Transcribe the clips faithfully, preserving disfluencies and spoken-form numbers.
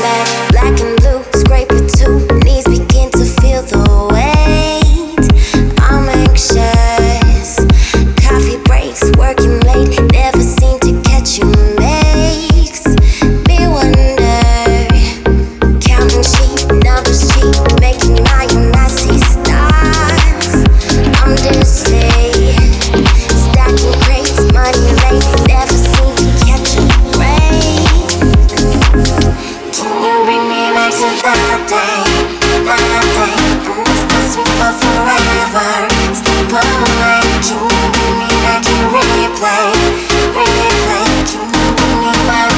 back. Black and blue, scrape it too. Knees begin to feel the weight. I'm anxious. Coffee breaks, working late. Never seem to catch you. Makes me wonder. Counting sheep, numbers cheap, making my own nasty stars. I'm dizzy. Stacking crates, money late. Never seem to catch a break. Can you bring me back to that day? That day. And this must be for forever. Step away. Can you bring me back and replay? Replay. Can you bring me back?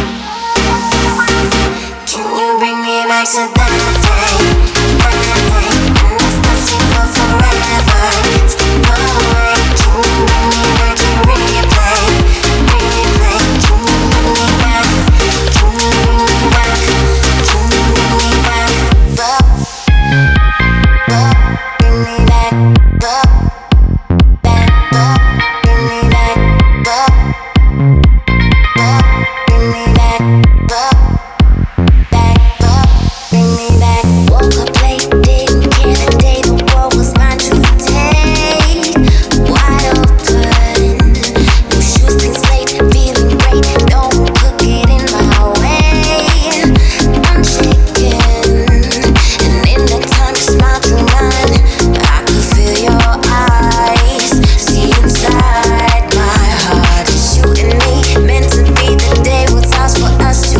Can you bring me back to that day? That day. And this must be for forever. Step away. Can you bring me back and replay? Replay. Can you bring me back? Can you bring me back? Can you bring me back? But, but, bring me back. But, back, but, bring me back. But, but, bring me back. But, back, but, bring me back. Woke up late, didn't care the day. The world was mine to take. Wide open, new shoes, clean slate, feeling great. No one could get in my way. I'm shaking, and in that time you smiled through mine. I could feel your eyes, see inside my heart. It's you and me, meant to be. The day was ours for us to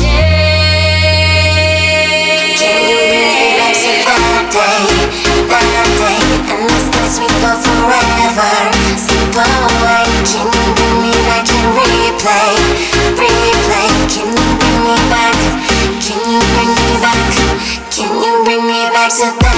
share. Can you bring me back to that day, that day? And this must be for forever. Slip away. Can you bring me back and replay? Replay. Can you bring me back? Can you bring me back? Can you bring me back to that?